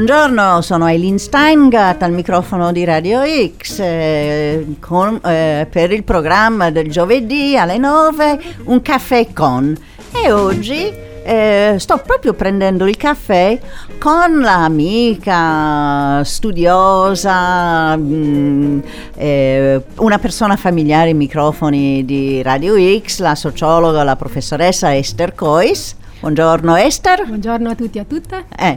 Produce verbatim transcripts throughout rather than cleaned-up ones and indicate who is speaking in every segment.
Speaker 1: Buongiorno, sono Eileen Steingart al microfono di Radio X eh, con, eh, per il programma del giovedì alle nove, un caffè con. E oggi eh, sto proprio prendendo il caffè con l'amica studiosa, mh, eh, una persona familiare ai microfoni di Radio X, la sociologa, la professoressa Esther Kois. Buongiorno Esther.
Speaker 2: Buongiorno a tutti e a tutte.
Speaker 1: Eh,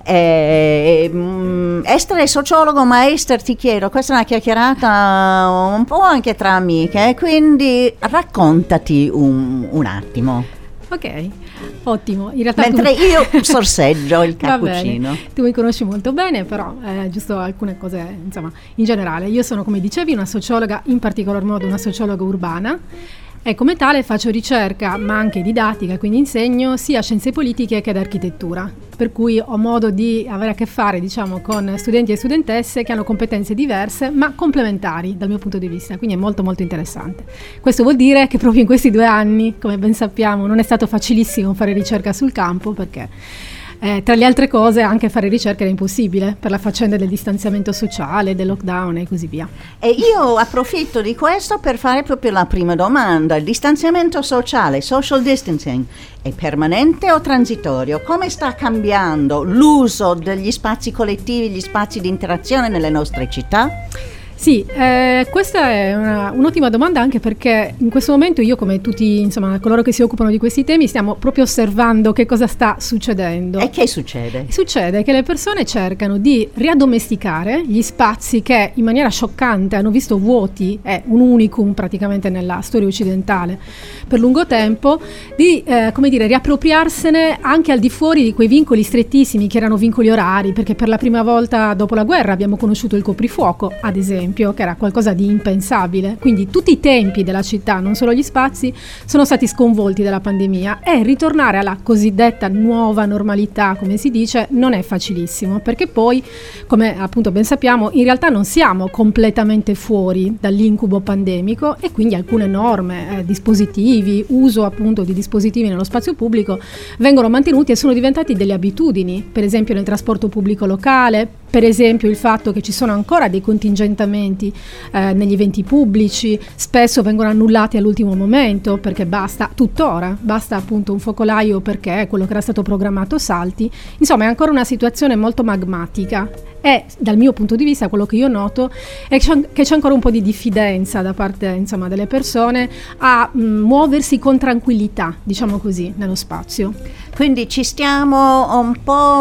Speaker 1: eh, mh, Esther è sociologo, ma Esther ti chiedo, questa è una chiacchierata un po' anche tra amiche, quindi raccontati un, un attimo.
Speaker 2: Ok, ottimo. In realtà
Speaker 1: Mentre
Speaker 2: tu...
Speaker 1: io sorseggio il cappuccino.
Speaker 2: Tu mi conosci molto bene, però eh, giusto alcune cose, insomma, in generale. Io sono, come dicevi, una sociologa, in particolar modo una sociologa urbana. E come tale faccio ricerca, ma anche didattica, quindi insegno sia scienze politiche che ad architettura, per cui ho modo di avere a che fare, diciamo, con studenti e studentesse che hanno competenze diverse, ma complementari dal mio punto di vista, quindi è molto molto interessante. Questo vuol dire che proprio in questi due anni, come ben sappiamo, non è stato facilissimo fare ricerca sul campo, perché Eh, tra le altre cose anche fare ricerca era impossibile per la faccenda del distanziamento sociale, del lockdown e così via.
Speaker 1: E io approfitto di questo per fare proprio la prima domanda. Il distanziamento sociale, social distancing, è permanente o transitorio? Come sta cambiando l'uso degli spazi collettivi, gli spazi di interazione nelle nostre città?
Speaker 2: Sì, eh, questa è una, un'ottima domanda, anche perché in questo momento io, come tutti, insomma, coloro che si occupano di questi temi, stiamo proprio osservando che cosa sta succedendo.
Speaker 1: E che succede?
Speaker 2: Succede che le persone cercano di riaddomesticare gli spazi che in maniera scioccante hanno visto vuoti, è un unicum praticamente nella storia occidentale per lungo tempo, di eh, come dire, riappropriarsene anche al di fuori di quei vincoli strettissimi che erano vincoli orari, perché per la prima volta dopo la guerra abbiamo conosciuto il coprifuoco, ad esempio, che era qualcosa di impensabile. Quindi tutti i tempi della città, non solo gli spazi, sono stati sconvolti dalla pandemia, e ritornare alla cosiddetta nuova normalità, come si dice, non è facilissimo, perché poi, come appunto ben sappiamo, in realtà non siamo completamente fuori dall'incubo pandemico, e quindi alcune norme, eh, dispositivi, uso appunto di dispositivi nello spazio pubblico vengono mantenuti e sono diventati delle abitudini, per esempio nel trasporto pubblico locale, per esempio il fatto che ci sono ancora dei contingentamenti eh, negli eventi pubblici, spesso vengono annullati all'ultimo momento perché basta, tuttora, basta appunto un focolaio perché quello che era stato programmato salti. Insomma, è ancora una situazione molto magmatica, e dal mio punto di vista quello che io noto è che c'è ancora un po' di diffidenza da parte, insomma, delle persone a mh, muoversi con tranquillità, diciamo così, nello spazio.
Speaker 1: Quindi ci stiamo un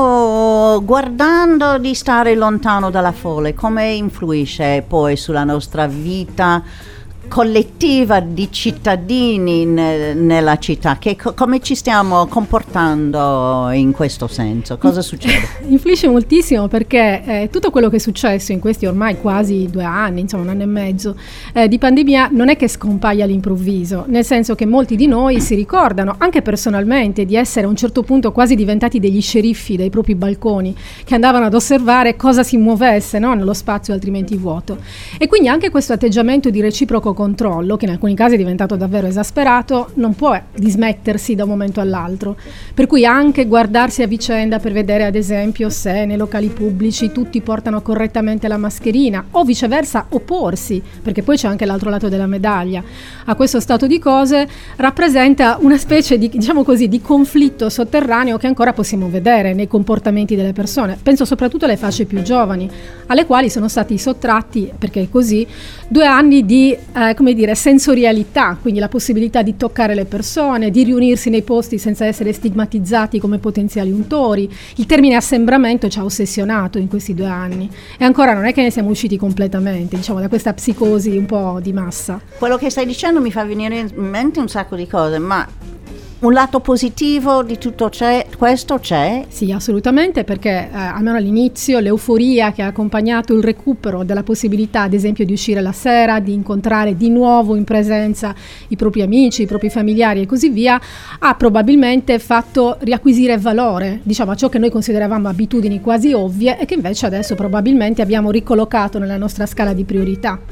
Speaker 1: po' guardando di stare lontano dalla folla. Come influisce poi sulla nostra vita collettiva di cittadini ne, nella città? Che, come ci stiamo comportando in questo senso? Cosa succede?
Speaker 2: Influisce moltissimo, perché eh, tutto quello che è successo in questi ormai quasi due anni, insomma un anno e mezzo eh, di pandemia, non è che scompaia all'improvviso, nel senso che molti di noi si ricordano anche personalmente di essere a un certo punto quasi diventati degli sceriffi dai propri balconi, che andavano ad osservare cosa si muovesse, no, nello spazio altrimenti vuoto. E quindi anche questo atteggiamento di reciproco controllo, che in alcuni casi è diventato davvero esasperato, non può dismettersi da un momento all'altro, per cui anche guardarsi a vicenda per vedere ad esempio se nei locali pubblici tutti portano correttamente la mascherina, o viceversa opporsi, perché poi c'è anche l'altro lato della medaglia, a questo stato di cose, rappresenta una specie di, diciamo così, di conflitto sotterraneo che ancora possiamo vedere nei comportamenti delle persone. Penso soprattutto alle fasce più giovani, alle quali sono stati sottratti, perché è così, due anni di eh, come dire, sensorialità, quindi la possibilità di toccare le persone, di riunirsi nei posti senza essere stigmatizzati come potenziali untori. Il termine assembramento ci ha ossessionato in questi due anni, e ancora non è che ne siamo usciti completamente, diciamo, da questa psicosi un po' di massa.
Speaker 1: Quello che stai dicendo mi fa venire in mente un sacco di cose, ma un lato positivo di tutto c'è, questo c'è?
Speaker 2: Sì, assolutamente, perché eh, almeno all'inizio l'euforia che ha accompagnato il recupero della possibilità, ad esempio, di uscire la sera, di incontrare di nuovo in presenza i propri amici, i propri familiari e così via, ha probabilmente fatto riacquisire valore, diciamo, a ciò che noi consideravamo abitudini quasi ovvie e che invece adesso probabilmente abbiamo ricollocato nella nostra scala di priorità.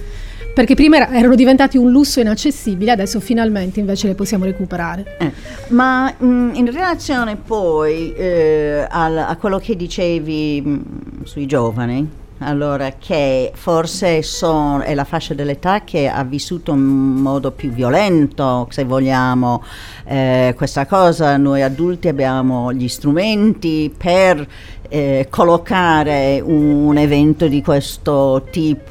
Speaker 2: perché prima era, erano diventati un lusso inaccessibile, adesso finalmente invece le possiamo recuperare.
Speaker 1: Eh, ma mh, in relazione poi eh, al, a quello che dicevi mh, sui giovani, allora, che forse son, è la fascia dell'età che ha vissuto in modo più violento, se vogliamo, eh, questa cosa. Noi adulti abbiamo gli strumenti per eh, collocare un evento di questo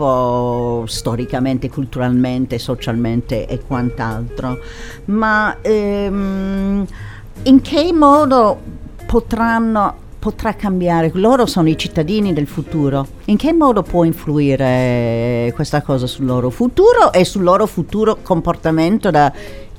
Speaker 1: tipo storicamente, culturalmente, socialmente e quant'altro, ma ehm, in che modo potranno potrà cambiare? Loro sono i cittadini del futuro. In che modo può influire questa cosa sul loro futuro e sul loro futuro comportamento da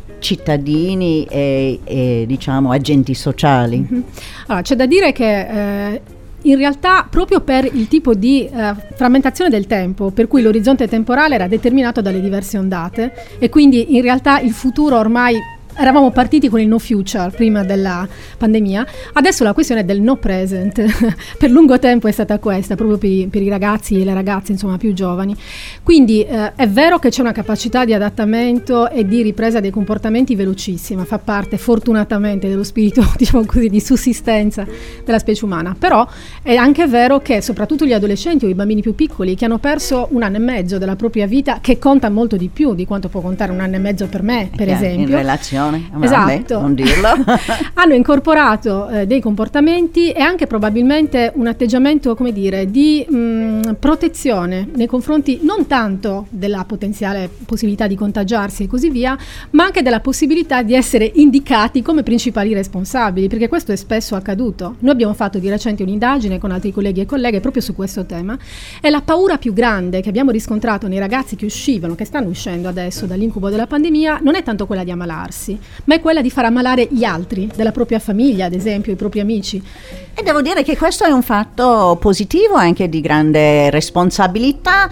Speaker 1: cittadini e, e diciamo agenti sociali?
Speaker 2: Mm-hmm. Allora, c'è da dire che eh, in realtà proprio per il tipo di eh, frammentazione del tempo, per cui l'orizzonte temporale era determinato dalle diverse ondate, e quindi in realtà il futuro ormai eravamo partiti con il no future prima della pandemia, adesso la questione del no present per lungo tempo è stata questa, proprio per i, per i ragazzi e le ragazze insomma più giovani. Quindi eh, è vero che c'è una capacità di adattamento e di ripresa dei comportamenti velocissima, fa parte fortunatamente dello spirito, diciamo così, di sussistenza della specie umana, però è anche vero che soprattutto gli adolescenti o i bambini più piccoli che hanno perso un anno e mezzo della propria vita, che conta molto di più di quanto può contare un anno e mezzo per me, per
Speaker 1: yeah,
Speaker 2: esempio,
Speaker 1: in relazione.
Speaker 2: Esatto.
Speaker 1: Non dirlo.
Speaker 2: Hanno incorporato eh, dei comportamenti e anche probabilmente un atteggiamento, come dire, di mh, protezione nei confronti non tanto della potenziale possibilità di contagiarsi e così via, ma anche della possibilità di essere indicati come principali responsabili, perché questo è spesso accaduto. Noi abbiamo fatto di recente un'indagine con altri colleghi e colleghe proprio su questo tema, e la paura più grande che abbiamo riscontrato nei ragazzi che uscivano, che stanno uscendo adesso dall'incubo della pandemia, non è tanto quella di ammalarsi, ma è quella di far ammalare gli altri, della propria famiglia, ad esempio, i propri amici.
Speaker 1: E devo dire che questo è un fatto positivo, anche di grande responsabilità.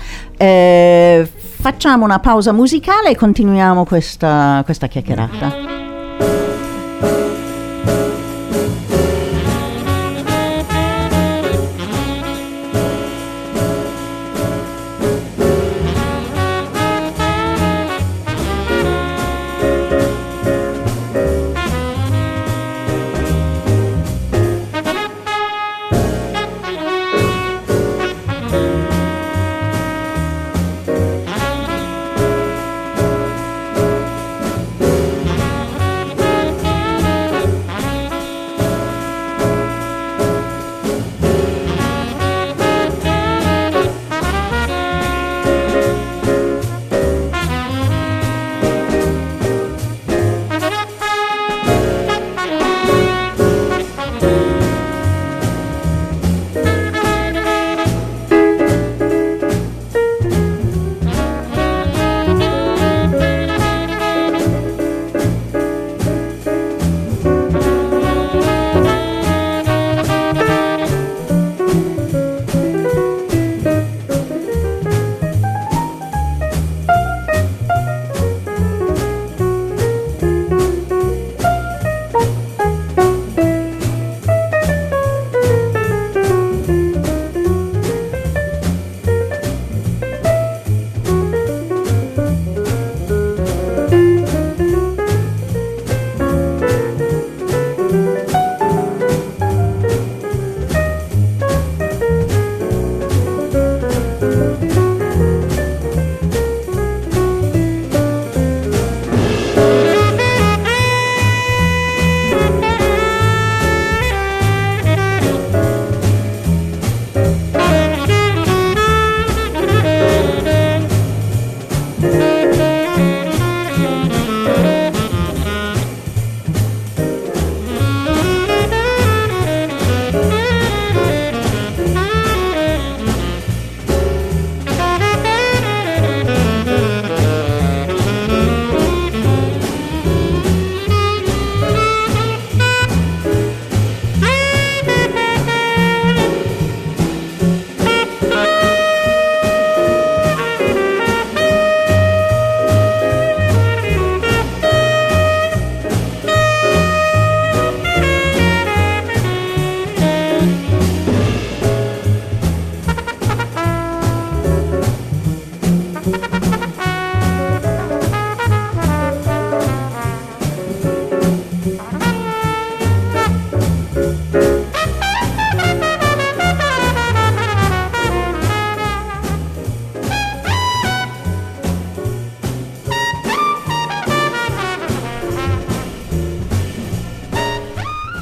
Speaker 1: Eh, facciamo una pausa musicale e continuiamo questa, questa chiacchierata.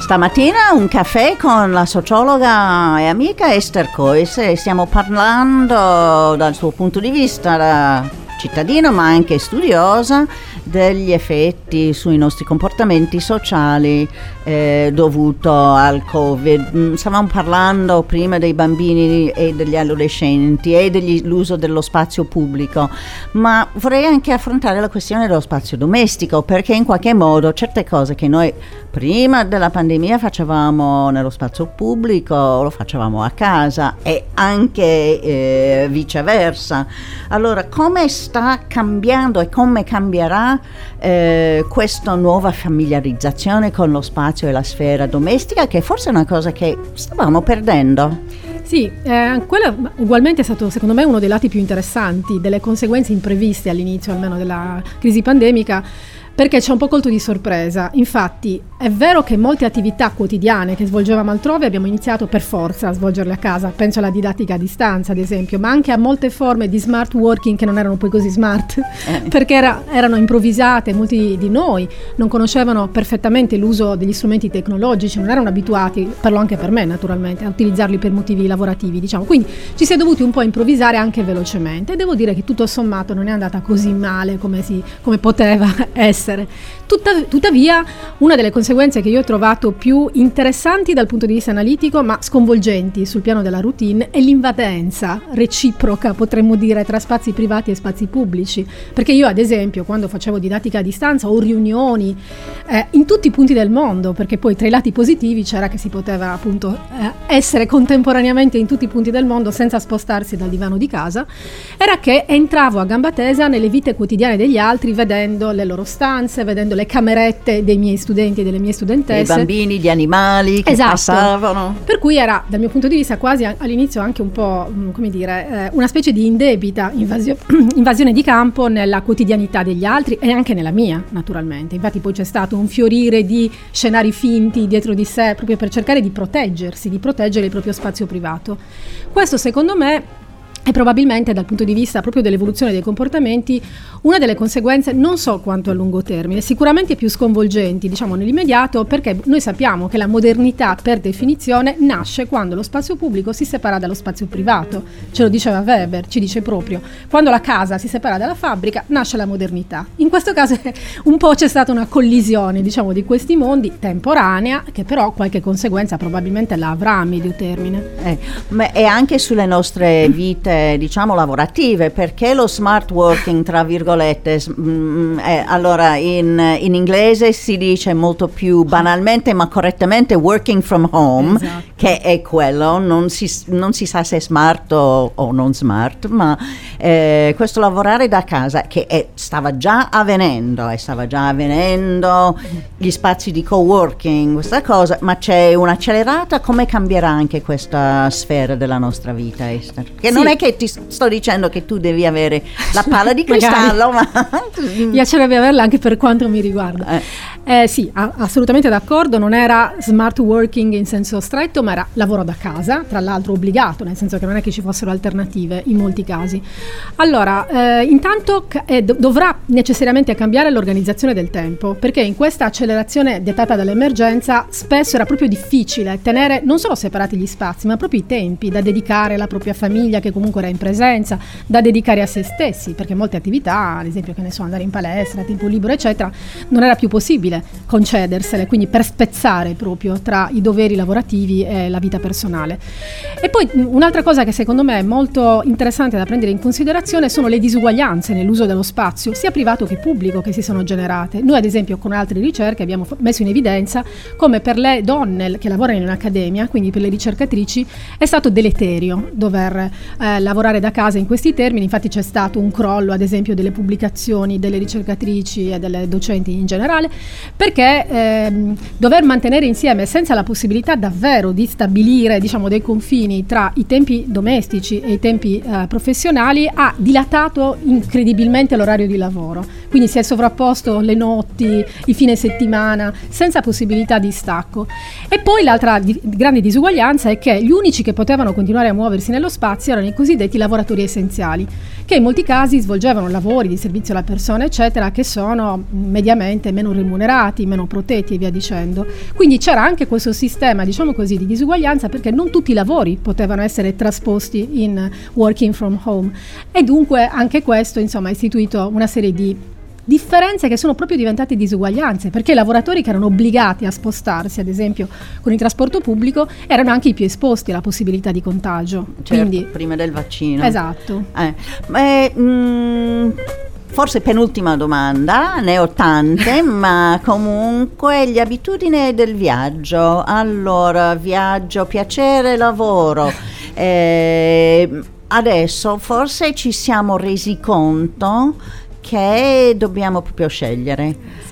Speaker 1: Stamattina un caffè con la sociologa e amica Esther Kois e stiamo parlando dal suo punto di vista da cittadino ma anche studiosa degli effetti sui nostri comportamenti sociali eh, dovuto al Covid. Stavamo parlando prima dei bambini e degli adolescenti e dell'uso dello spazio pubblico, ma vorrei anche affrontare la questione dello spazio domestico, perché in qualche modo certe cose che noi prima della pandemia facevamo nello spazio pubblico lo facevamo a casa e anche eh, viceversa. Allora, come sta cambiando e come cambierà Eh, questa nuova familiarizzazione con lo spazio e la sfera domestica, che forse è una cosa che stavamo perdendo?
Speaker 2: Sì, eh, quello ugualmente è stato secondo me uno dei lati più interessanti, delle conseguenze impreviste all'inizio almeno della crisi pandemica, perché ci ha un po' colto di sorpresa. Infatti è vero che molte attività quotidiane che svolgevamo altrove abbiamo iniziato per forza a svolgerle a casa, penso alla didattica a distanza ad esempio, ma anche a molte forme di smart working che non erano poi così smart, eh. perché era, erano improvvisate. Molti di noi non conoscevano perfettamente l'uso degli strumenti tecnologici, non erano abituati, parlo anche per me naturalmente, a utilizzarli per motivi lavorativi, diciamo. Quindi ci si è dovuti un po' improvvisare anche velocemente, e devo dire che tutto sommato non è andata così male come, si, come poteva essere. Tutta, tuttavia, una delle conseguenze che io ho trovato più interessanti dal punto di vista analitico, ma sconvolgenti sul piano della routine, è l'invadenza reciproca, potremmo dire, tra spazi privati e spazi pubblici. Perché io, ad esempio, quando facevo didattica a distanza o riunioni eh, in tutti i punti del mondo, perché poi tra i lati positivi c'era che si poteva appunto eh, essere contemporaneamente in tutti i punti del mondo senza spostarsi dal divano di casa, era che entravo a gamba tesa nelle vite quotidiane degli altri, vedendo le loro stanze, vedendo le camerette dei miei studenti e delle mie studentesse,
Speaker 1: i bambini, gli animali che
Speaker 2: esatto.
Speaker 1: passavano.
Speaker 2: Per cui era, dal mio punto di vista, quasi all'inizio anche un po', come dire, eh, una specie di indebita invasio- invasione di campo nella quotidianità degli altri e anche nella mia, naturalmente. Infatti poi c'è stato un fiorire di scenari finti dietro di sé, proprio per cercare di proteggersi, di proteggere il proprio spazio privato. Questo, secondo me, è probabilmente, dal punto di vista proprio dell'evoluzione dei comportamenti, una delle conseguenze, non so quanto a lungo termine, sicuramente più sconvolgenti, diciamo nell'immediato, perché noi sappiamo che la modernità per definizione nasce quando lo spazio pubblico si separa dallo spazio privato. Ce lo diceva Weber, ci dice proprio, quando la casa si separa dalla fabbrica nasce la modernità. In questo caso un po' c'è stata una collisione, diciamo, di questi mondi, temporanea, che però qualche conseguenza probabilmente la avrà a medio termine.
Speaker 1: Eh, ma è anche sulle nostre vite, diciamo, lavorative, perché lo smart working, tra virgolette, mh, eh, allora in, in inglese si dice molto più banalmente ma correttamente working from home, esatto. Che è quello, non si, non si sa se è smart o, o non smart, ma eh, questo lavorare da casa che è, stava già avvenendo e stava già avvenendo gli spazi di co-working, questa cosa, ma c'è un'accelerata. Come cambierà anche questa sfera della nostra vita, Esther? Che sì. Non è che ti sto dicendo che tu devi avere la palla di cristallo, ma
Speaker 2: mi piacerebbe averla anche per quanto mi riguarda. Eh. Eh, sì, a- assolutamente d'accordo, non era smart working in senso stretto, ma era lavoro da casa, tra l'altro obbligato, nel senso che non è che ci fossero alternative in molti casi. Allora, eh, intanto eh, dov- dovrà necessariamente cambiare l'organizzazione del tempo, perché in questa accelerazione dettata dall'emergenza spesso era proprio difficile tenere non solo separati gli spazi, ma proprio i tempi da dedicare alla propria famiglia, che comunque era in presenza, da dedicare a se stessi, perché molte attività, ad esempio, che ne so, andare in palestra, tempo libero eccetera, non era più possibile concedersele, quindi per spezzare proprio tra i doveri lavorativi e la vita personale. E poi un'altra cosa che secondo me è molto interessante da prendere in considerazione sono le disuguaglianze nell'uso dello spazio, sia privato che pubblico, che si sono generate. Noi ad esempio con altre ricerche abbiamo messo in evidenza come per le donne che lavorano in un'accademia, quindi per le ricercatrici, è stato deleterio dover eh, lavorare da casa in questi termini. Infatti c'è stato un crollo ad esempio delle pubblicazioni delle ricercatrici e delle docenti in generale, perché ehm, dover mantenere insieme senza la possibilità davvero di stabilire, diciamo, dei confini tra i tempi domestici e i tempi eh, professionali ha dilatato incredibilmente l'orario di lavoro, quindi si è sovrapposto le notti, i fine settimana, senza possibilità di stacco. E poi l'altra di- grande disuguaglianza è che gli unici che potevano continuare a muoversi nello spazio erano i cosiddetti lavoratori essenziali, che in molti casi svolgevano lavori di servizio alla persona eccetera, che sono mediamente meno remunerati tutelati, meno protetti e via dicendo. Quindi c'era anche questo sistema, diciamo così, di disuguaglianza, perché non tutti i lavori potevano essere trasposti in working from home, e dunque anche questo, insomma, ha istituito una serie di differenze che sono proprio diventate disuguaglianze, perché i lavoratori che erano obbligati a spostarsi, ad esempio con il trasporto pubblico, erano anche i più esposti alla possibilità di contagio.
Speaker 1: Certo, quindi prima del vaccino.
Speaker 2: Esatto.
Speaker 1: Eh, beh, mh, forse penultima domanda, ne ho tante, ma comunque le abitudini del viaggio. Allora, viaggio, piacere, lavoro. Eh, adesso forse ci siamo resi conto che dobbiamo proprio scegliere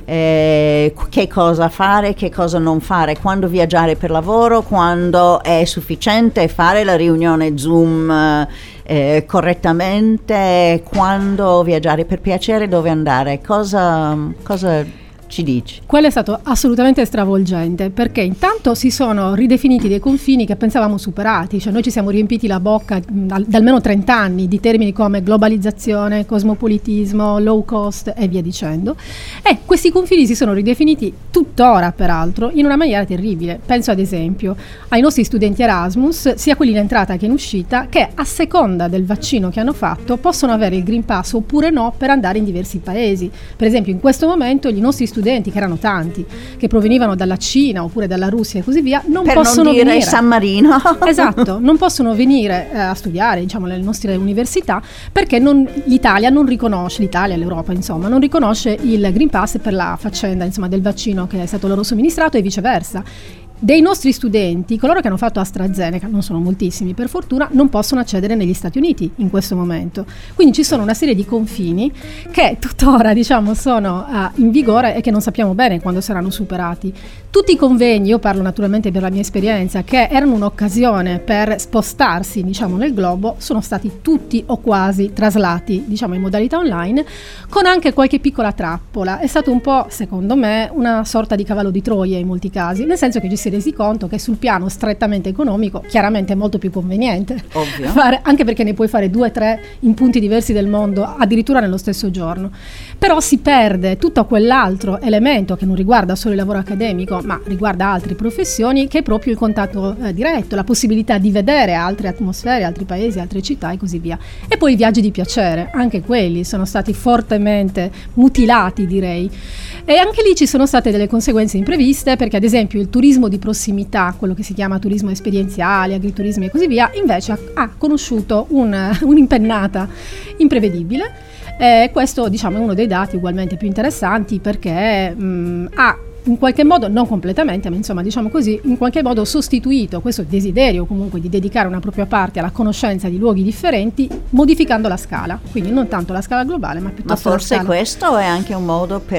Speaker 1: eh, che cosa fare, che cosa non fare, quando viaggiare per lavoro, quando è sufficiente fare la riunione Zoom eh, correttamente, quando viaggiare per piacere, dove andare, cosa, cosa ci dici?
Speaker 2: Quello è stato assolutamente stravolgente, perché intanto si sono ridefiniti dei confini che pensavamo superati, cioè noi ci siamo riempiti la bocca da, da almeno trenta anni di termini come globalizzazione, cosmopolitismo, low cost e via dicendo, e questi confini si sono ridefiniti tuttora peraltro in una maniera terribile. Penso ad esempio ai nostri studenti Erasmus, sia quelli in entrata che in uscita, che a seconda del vaccino che hanno fatto possono avere il Green Pass oppure no per andare in diversi paesi. Per esempio in questo momento i nostri studenti, che erano tanti, che provenivano dalla Cina oppure dalla Russia e così via, non
Speaker 1: per
Speaker 2: possono
Speaker 1: non dire
Speaker 2: venire.
Speaker 1: San Marino.
Speaker 2: Esatto, non possono venire eh, a studiare, diciamo, nelle nostre università, perché non, l'Italia non riconosce, l'Italia e l'Europa insomma, non riconosce il Green Pass per la faccenda, insomma, del vaccino che è stato loro somministrato e viceversa. Dei nostri studenti, coloro che hanno fatto AstraZeneca, non sono moltissimi per fortuna, non possono accedere negli Stati Uniti in questo momento. Quindi ci sono una serie di confini che tuttora, diciamo, sono uh, in vigore e che non sappiamo bene quando saranno superati. Tutti i convegni, io parlo naturalmente per la mia esperienza, che erano un'occasione per spostarsi, diciamo, nel globo, sono stati tutti o quasi traslati, diciamo, in modalità online, con anche qualche piccola trappola. È stato un po', secondo me, una sorta di cavallo di Troia in molti casi, nel senso che ci si è resi conto che sul piano strettamente economico chiaramente è molto più conveniente fare, anche perché ne puoi fare due o tre in punti diversi del mondo addirittura nello stesso giorno, però si perde tutto quell'altro elemento che non riguarda solo il lavoro accademico ma riguarda altre professioni, che è proprio il contatto eh, diretto, la possibilità di vedere altre atmosfere, altri paesi, altre città e così via. E poi i viaggi di piacere, anche quelli sono stati fortemente mutilati, direi, e anche lì ci sono state delle conseguenze impreviste, perché ad esempio il turismo di prossimità, quello che si chiama turismo esperienziale, agriturismo e così via, invece ha, ha conosciuto un, un'impennata imprevedibile. Eh, questo, diciamo, è uno dei dati ugualmente più interessanti, perché mh, ha in qualche modo, non completamente, ma insomma, diciamo così, in qualche modo sostituito questo desiderio comunque di dedicare una propria parte alla conoscenza di luoghi differenti, modificando la scala, quindi non tanto la scala globale, ma piuttosto
Speaker 1: ma forse
Speaker 2: la scala.
Speaker 1: Questo è anche un modo per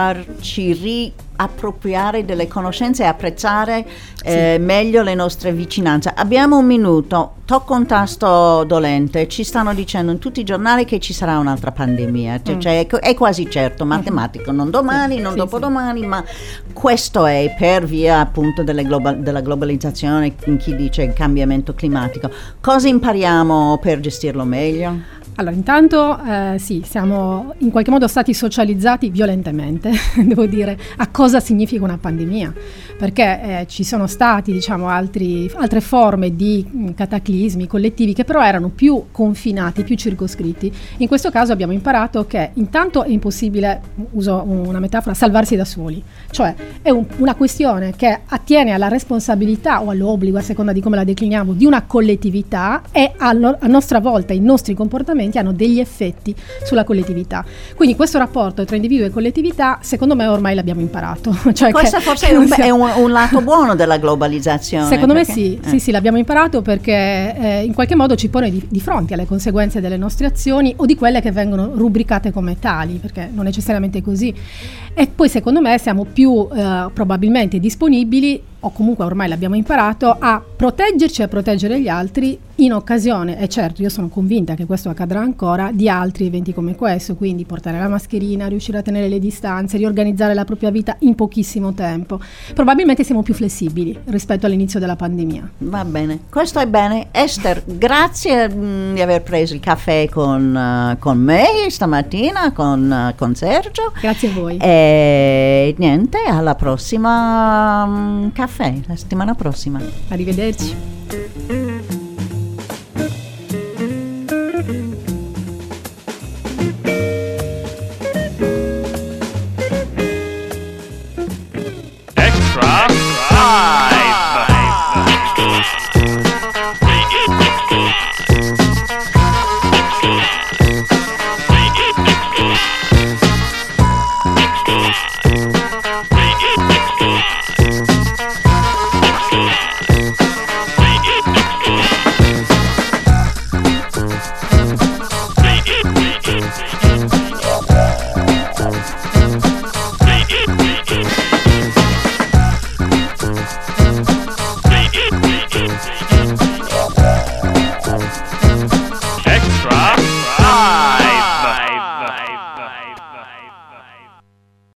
Speaker 1: farci ri appropriare delle conoscenze e apprezzare eh, sì. meglio le nostre vicinanze. Abbiamo un minuto, tocco un tasto dolente, ci stanno dicendo in tutti i giornali che ci sarà un'altra pandemia, cioè, mm. cioè, è quasi certo, matematico, non domani, sì, non sì, dopodomani, sì. ma questo è per via appunto delle global- della globalizzazione, chi dice il cambiamento climatico. Cosa impariamo per gestirlo meglio?
Speaker 2: Allora, intanto eh, sì, siamo in qualche modo stati socializzati violentemente, devo dire, a cosa significa una pandemia, perché eh, ci sono stati, diciamo, altri, altre forme di mh, cataclismi collettivi che però erano più confinati, più circoscritti. In questo caso abbiamo imparato che intanto è impossibile, uso una metafora, salvarsi da soli, cioè è un, una questione che attiene alla responsabilità o all'obbligo, a seconda di come la decliniamo, di una collettività, e a, no, a nostra volta i nostri comportamenti hanno degli effetti sulla collettività. Quindi questo rapporto tra individuo e collettività, secondo me, ormai l'abbiamo imparato. Cioè
Speaker 1: questo
Speaker 2: che,
Speaker 1: forse che è, un, è un, un lato buono della globalizzazione.
Speaker 2: Secondo
Speaker 1: perché,
Speaker 2: me sì,
Speaker 1: eh.
Speaker 2: sì, sì, l'abbiamo imparato perché eh, in qualche modo ci pone di, di fronte alle conseguenze delle nostre azioni o di quelle che vengono rubricate come tali, perché non necessariamente è così. E poi secondo me siamo più eh, probabilmente disponibili o comunque ormai l'abbiamo imparato, a proteggerci e a proteggere gli altri in occasione, e certo io sono convinta che questo accadrà ancora, di altri eventi come questo, quindi portare la mascherina, riuscire a tenere le distanze, riorganizzare la propria vita in pochissimo tempo. Probabilmente siamo più flessibili rispetto all'inizio della pandemia.
Speaker 1: Va bene, questo è bene. Esther, grazie mh, di aver preso il caffè con, uh, con me stamattina, con, uh, con Sergio.
Speaker 2: Grazie a voi.
Speaker 1: E niente, alla prossima um, caffè, la settimana prossima.
Speaker 2: Arrivederci.